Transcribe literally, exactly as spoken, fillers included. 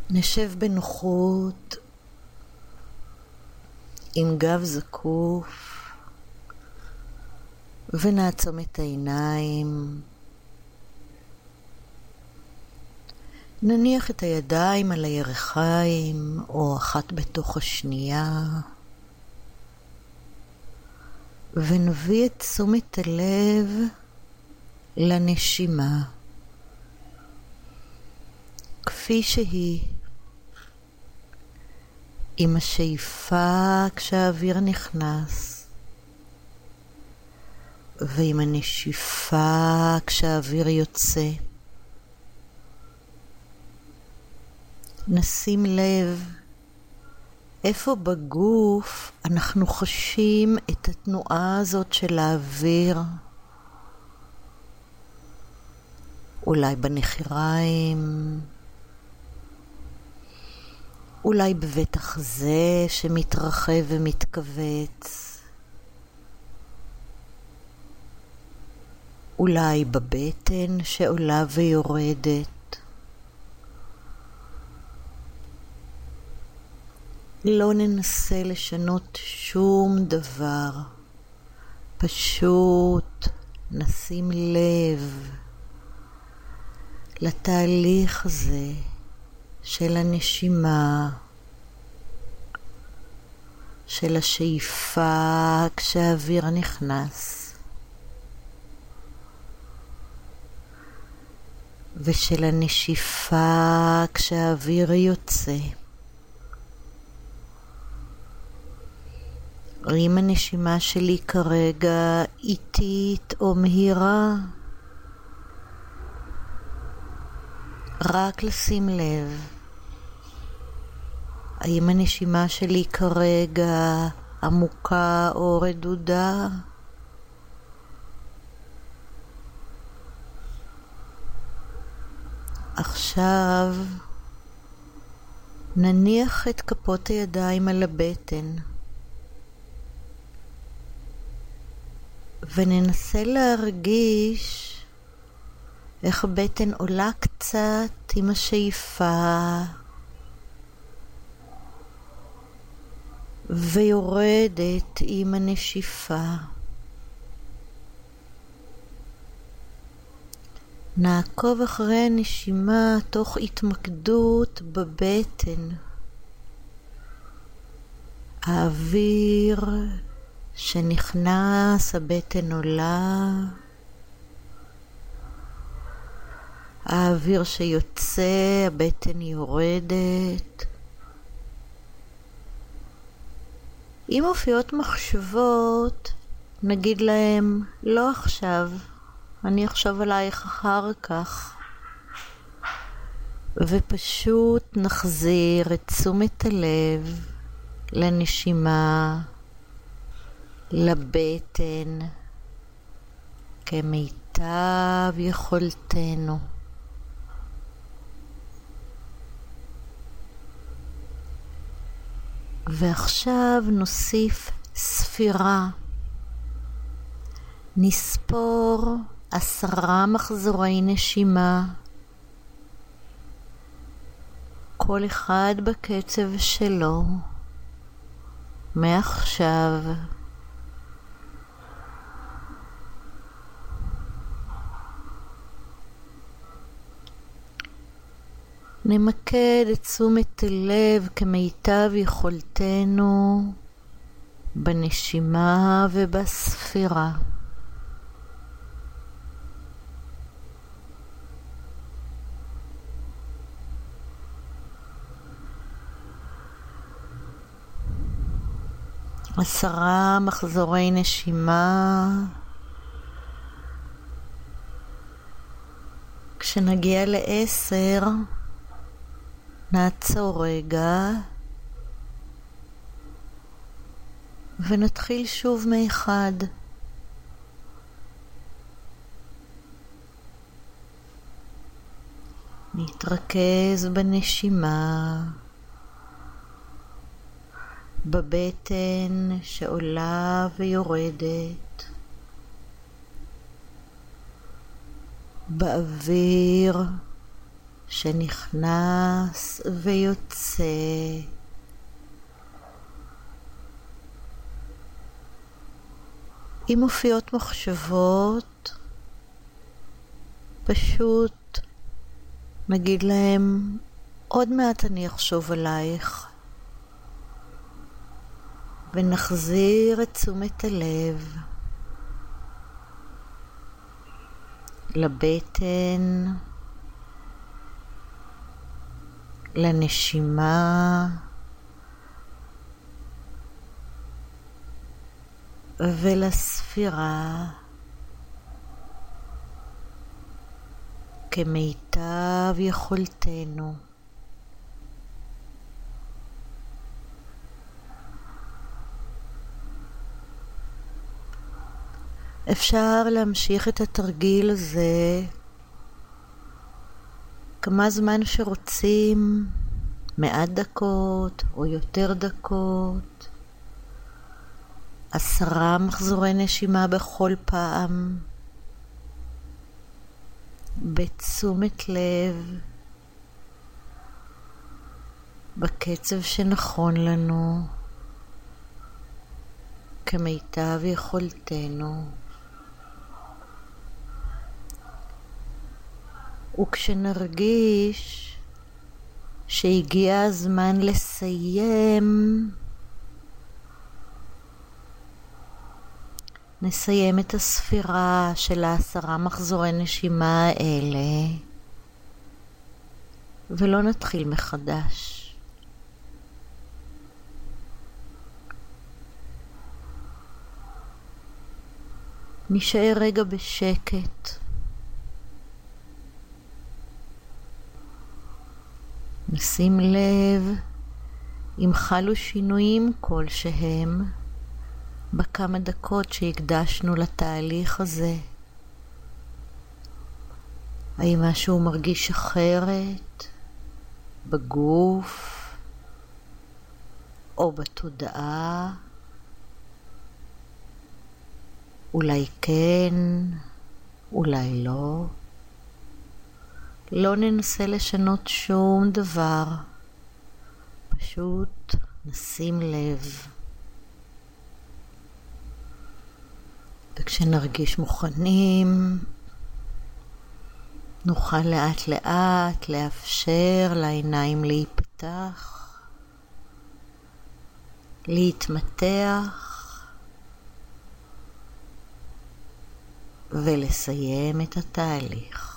נשב בנוחות עם גב זקוף ונעצום את העיניים. נניח את הידיים על הירכיים או אחת בתוך השנייה, ונביא את תשומת הלב לנשימה כפי שהיא, עם השאיפה כשהאוויר נכנס ועם הנשיפה כשהאוויר יוצא. נשים לב איפה בגוף אנחנו חשים את התנועה הזאת של האוויר. אולי בנחיריים, אולי בבית החזה שמתרחב ומתכווץ, אולי בבטן שעולה ויורדת. לא ננסה לשנות שום דבר, פשוט נשים לב לתהליך הזה של הנשימה, של השאיפה כשהאוויר נכנס, ושל הנשיפה כשהאוויר יוצא. אם הנשימה שלי כרגע איטית או מהירה, רק לשים לב. האם הנשימה שלי כרגע עמוקה או רדודה? עכשיו נניח את כפות הידיים על הבטן וננסה להרגיש איך הבטן עולה קצת עם השאיפה ויורדת עם הנשיפה. נעקוב אחרי הנשימה תוך התמקדות בבטן. האוויר שנכנס, הבטן עולה. האוויר שיוצא, הבטן יורדת. אם מופיעות מחשבות, נגיד להם, לא עכשיו, אני אחשוב עלייך אחר כך. ופשוט נחזיר את תשומת הלב לנשימה, לבטן, כמיטב יכולתנו. ועכשיו נוסיף ספירה. נספור עשרה מחזורי נשימה, כל אחד בקצב שלו, מעכשיו. נמקד את תשומת הלב כמיטב יכולתנו בנשימה ובספירה. עשרה מחזורי נשימה. כשנגיע לעשר, נעצור רגע ונתחיל שוב מאחד. נתרכז בנשימה, בבטן שעולה ויורדת, באוויר שנכנס ויוצא. אם מופיעות מחשבות, פשוט נגיד להם, עוד מעט אני אחשוב עלייך, ונחזיר את תשומת הלב לבטן, לנשימה, ולספירה כמיטב יכולתנו. אפשר להמשיך את התרגיל הזה כמה זמן שרוצים, מעט דקות או יותר דקות, עשרה מחזורי נשימה בכל פעם, בתשומת לב, בקצב שנכון לנו, כמיטב יכולתנו. וכשנרגיש שהגיע הזמן לסיים, נסיים את הספירה של העשרה מחזורי נשימה האלה, ולא נתחיל מחדש. נשאר רגע בשקט. נשים לב אם חלו שינויים כלשהם בכמה דקות שהקדשנו לתהליך הזה. האם משהו מרגיש אחרת בגוף או בתודעה? אולי כן, אולי לא. לא ננסה לשנות שום דבר, פשוט נשים לב. וכשנרגיש מוכנים, נוכל לאט לאט לאפשר לעיניים להיפתח, להתמתח ולסיים את התהליך.